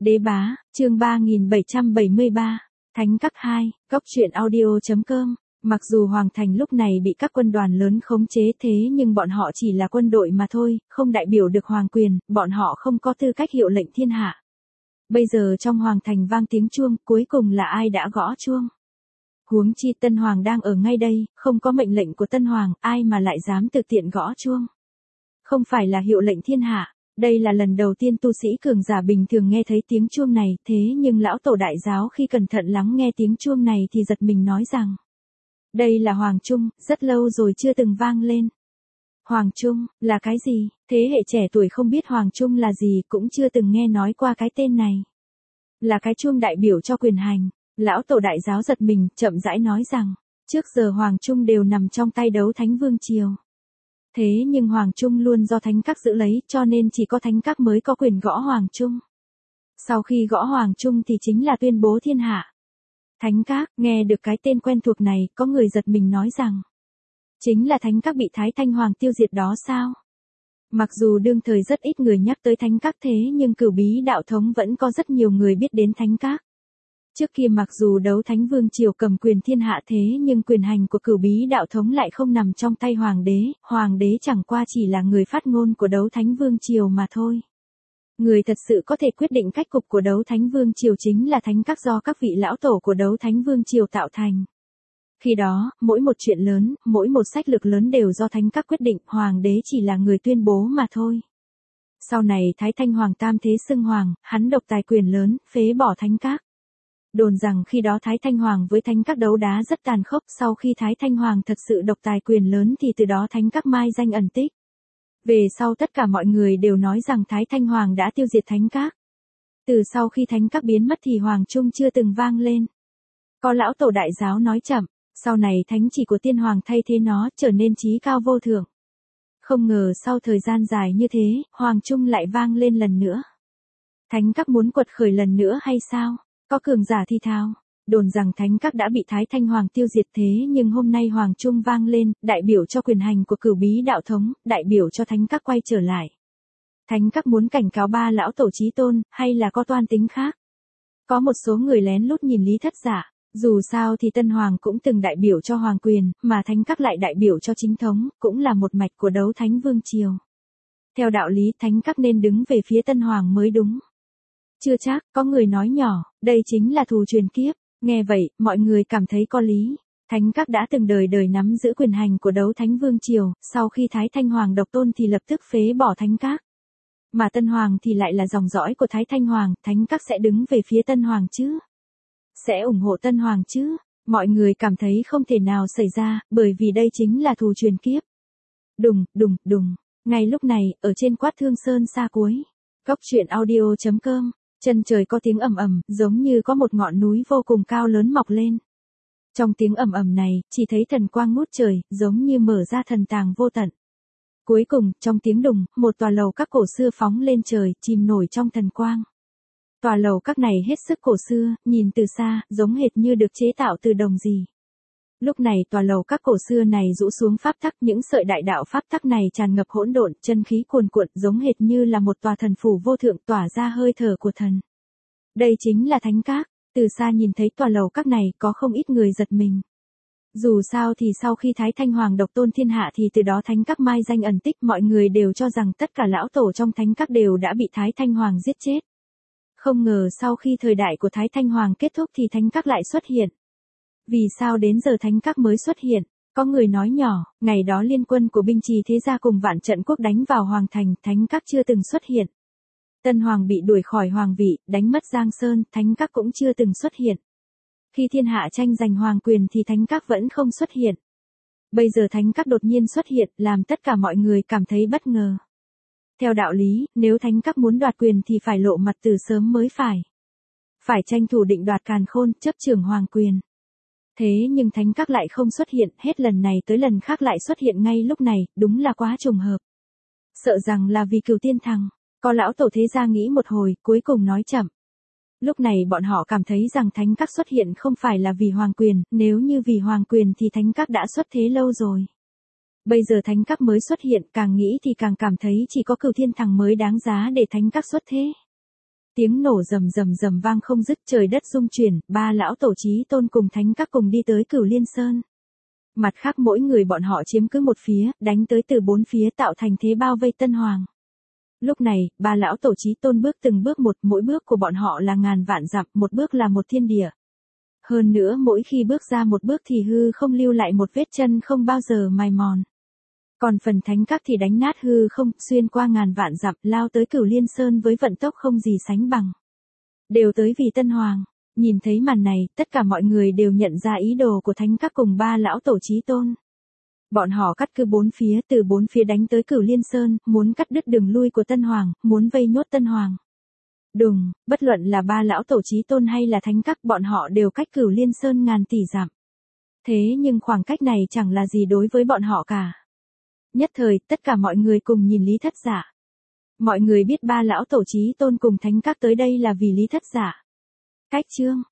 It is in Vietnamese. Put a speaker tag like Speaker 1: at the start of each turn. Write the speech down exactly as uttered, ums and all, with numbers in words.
Speaker 1: Đế bá, chương ba nghìn bảy trăm bảy mươi ba, Thánh Các hai, Góc truyện audio.com. Mặc dù Hoàng Thành lúc này bị các quân đoàn lớn khống chế thế nhưng bọn họ chỉ là quân đội mà thôi, không đại biểu được hoàng quyền, bọn họ không có tư cách hiệu lệnh thiên hạ. Bây giờ trong Hoàng Thành vang tiếng chuông, cuối cùng là ai đã gõ chuông? Huống chi Tân Hoàng đang ở ngay đây, không có mệnh lệnh của Tân Hoàng, ai mà lại dám thực tiện gõ chuông? Không phải là hiệu lệnh thiên hạ. Đây là lần đầu tiên tu sĩ cường giả bình thường nghe thấy tiếng chuông này, thế nhưng lão tổ đại giáo khi cẩn thận lắng nghe tiếng chuông này thì giật mình nói rằng, đây là Hoàng Trung, rất lâu rồi chưa từng vang lên. Hoàng Trung, là cái gì? Thế hệ trẻ tuổi không biết Hoàng Trung là gì, cũng chưa từng nghe nói qua cái tên này. Là cái chuông đại biểu cho quyền hành. Lão tổ đại giáo giật mình, chậm rãi nói rằng, trước giờ Hoàng Trung đều nằm trong tay Đấu Thánh Vương Triều. Thế nhưng Hoàng Trung luôn do Thánh Các giữ lấy, cho nên chỉ có Thánh Các mới có quyền gõ Hoàng Trung. Sau khi gõ Hoàng Trung thì chính là tuyên bố thiên hạ. Thánh Các, nghe được cái tên quen thuộc này, có người giật mình nói rằng, chính là Thánh Các bị Thái Thanh Hoàng tiêu diệt đó sao? Mặc dù đương thời rất ít người nhắc tới Thánh Các thế nhưng Cửu Bí đạo thống vẫn có rất nhiều người biết đến Thánh Các. Trước kia mặc dù Đấu Thánh Vương Triều cầm quyền thiên hạ thế nhưng quyền hành của Cửu Bí đạo thống lại không nằm trong tay Hoàng đế, Hoàng đế chẳng qua chỉ là người phát ngôn của Đấu Thánh Vương Triều mà thôi. Người thật sự có thể quyết định cách cục của Đấu Thánh Vương Triều chính là Thánh Các do các vị lão tổ của Đấu Thánh Vương Triều tạo thành. Khi đó, mỗi một chuyện lớn, mỗi một sách lược lớn đều do Thánh Các quyết định, Hoàng đế chỉ là người tuyên bố mà thôi. Sau này Thái Thanh Hoàng tam thế xưng hoàng, hắn độc tài quyền lớn, phế bỏ Thánh Các. Đồn rằng khi đó Thái Thanh Hoàng với Thánh Các đấu đá rất tàn khốc, sau khi Thái Thanh Hoàng thật sự độc tài quyền lớn thì từ đó Thánh Các mai danh ẩn tích. Về sau tất cả mọi người đều nói rằng Thái Thanh Hoàng đã tiêu diệt Thánh Các. Từ sau khi Thánh Các biến mất thì Hoàng Trung chưa từng vang lên. Có lão tổ đại giáo nói chậm, sau này thánh chỉ của Tiên Hoàng thay thế nó trở nên chí cao vô thượng. Không ngờ sau thời gian dài như thế, Hoàng Trung lại vang lên lần nữa. Thánh Các muốn quật khởi lần nữa hay sao? Có cường giả thi thao, đồn rằng Thánh Các đã bị Thái Thanh Hoàng tiêu diệt thế nhưng hôm nay Hoàng Trung vang lên, đại biểu cho quyền hành của Cửu Bí đạo thống, đại biểu cho Thánh Các quay trở lại. Thánh Các muốn cảnh cáo ba lão tổ chí tôn, hay là có toan tính khác? Có một số người lén lút nhìn Lý Thất Giả, dù sao thì Tân Hoàng cũng từng đại biểu cho hoàng quyền, mà Thánh Các lại đại biểu cho chính thống, cũng là một mạch của Đấu Thánh Vương Triều. Theo đạo lý Thánh Các nên đứng về phía Tân Hoàng mới đúng. Chưa chắc, có người nói nhỏ, đây chính là thù truyền kiếp. Nghe vậy, mọi người cảm thấy có lý. Thánh Các đã từng đời đời nắm giữ quyền hành của Đấu Thánh Vương Triều, sau khi Thái Thanh Hoàng độc tôn thì lập tức phế bỏ Thánh Các. Mà Tân Hoàng thì lại là dòng dõi của Thái Thanh Hoàng, Thánh Các sẽ đứng về phía Tân Hoàng chứ? Sẽ ủng hộ Tân Hoàng chứ? Mọi người cảm thấy không thể nào xảy ra, bởi vì đây chính là thù truyền kiếp. Đùng, đùng, đùng. Ngay lúc này, ở trên Quát Thương Sơn xa cuối. Góc truyện audio.com. Chân trời có tiếng ầm ầm, giống như có một ngọn núi vô cùng cao lớn mọc lên. Trong tiếng ầm ầm này, chỉ thấy thần quang ngút trời, giống như mở ra thần tàng vô tận. Cuối cùng, trong tiếng đùng, một tòa lầu các cổ xưa phóng lên trời, chìm nổi trong thần quang. Tòa lầu các này hết sức cổ xưa, nhìn từ xa, giống hệt như được chế tạo từ đồng gì. Lúc này tòa lầu các cổ xưa này rũ xuống pháp tắc, những sợi đại đạo pháp tắc này tràn ngập hỗn độn, chân khí cuồn cuộn, giống hệt như là một tòa thần phủ vô thượng tỏa ra hơi thở của thần. Đây chính là Thánh Các. Từ xa nhìn thấy tòa lầu các này có không ít người giật mình. Dù sao thì sau khi Thái Thanh Hoàng độc tôn thiên hạ thì từ đó Thánh Các mai danh ẩn tích, mọi người đều cho rằng tất cả lão tổ trong Thánh Các đều đã bị Thái Thanh Hoàng giết chết. Không ngờ sau khi thời đại của Thái Thanh Hoàng kết thúc thì Thánh Các lại xuất hiện. Vì sao đến giờ Thánh Các mới xuất hiện? Có người nói nhỏ, ngày đó liên quân của binh trì thế gia cùng Vạn Trận Quốc đánh vào Hoàng Thành, Thánh Các chưa từng xuất hiện. Tân Hoàng bị đuổi khỏi hoàng vị, đánh mất Giang Sơn, Thánh Các cũng chưa từng xuất hiện. Khi thiên hạ tranh giành hoàng quyền thì Thánh Các vẫn không xuất hiện. Bây giờ Thánh Các đột nhiên xuất hiện, làm tất cả mọi người cảm thấy bất ngờ. Theo đạo lý, nếu Thánh Các muốn đoạt quyền thì phải lộ mặt từ sớm mới phải. Phải tranh thủ định đoạt càn khôn, chấp trưởng hoàng quyền. Thế nhưng Thánh Các lại không xuất hiện, hết lần này tới lần khác lại xuất hiện ngay lúc này, đúng là quá trùng hợp. Sợ rằng là vì Cửu Tiên Thằng, có lão tổ thế gia nghĩ một hồi, cuối cùng nói chậm. Lúc này bọn họ cảm thấy rằng Thánh Các xuất hiện không phải là vì hoàng quyền, nếu như vì hoàng quyền thì Thánh Các đã xuất thế lâu rồi. Bây giờ Thánh Các mới xuất hiện, càng nghĩ thì càng cảm thấy chỉ có Cửu Thiên Thằng mới đáng giá để Thánh Các xuất thế. Tiếng nổ rầm rầm rầm vang không dứt, trời đất rung chuyển, ba lão tổ chí tôn cùng thánh các cùng đi tới Cửu Liên Sơn. Mặt khác mỗi người bọn họ chiếm cứ một phía, đánh tới từ bốn phía tạo thành thế bao vây Tân Hoàng. Lúc này, ba lão tổ chí tôn bước từng bước một, mỗi bước của bọn họ là ngàn vạn dặm, một bước là một thiên địa. Hơn nữa mỗi khi bước ra một bước thì hư không lưu lại một vết chân không bao giờ mài mòn. Còn phần thánh các thì đánh nát hư không, xuyên qua ngàn vạn dặm, lao tới Cửu Liên Sơn với vận tốc không gì sánh bằng. Đều tới vì Tân Hoàng. Nhìn thấy màn này, tất cả mọi người đều nhận ra ý đồ của thánh các cùng ba lão tổ chí tôn. Bọn họ cắt cứ bốn phía, từ bốn phía đánh tới Cửu Liên Sơn, muốn cắt đứt đường lui của Tân Hoàng, muốn vây nhốt Tân Hoàng. Đùng, bất luận là ba lão tổ chí tôn hay là thánh các, bọn họ đều cách Cửu Liên Sơn ngàn tỷ dặm. Thế nhưng khoảng cách này chẳng là gì đối với bọn họ cả. Nhất thời, tất cả mọi người cùng nhìn Lý Thất Giả. Mọi người biết ba lão tổ chí tôn cùng thánh các tới đây là vì Lý Thất Giả. Cách chương